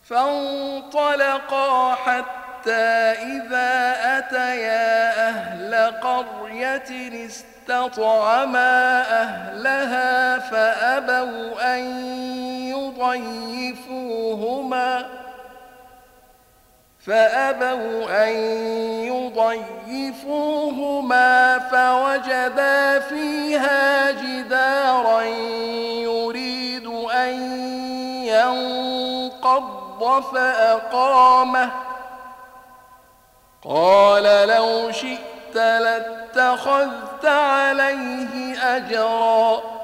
فانطلقا حتى إذا أتيا أهل قرية استطعما أهلها فأبوا أن يضيفوهما فوجدا فيها جدارا يريد أن ينقض فأقامه. قال لو شئت لاتخذت عليه أجرا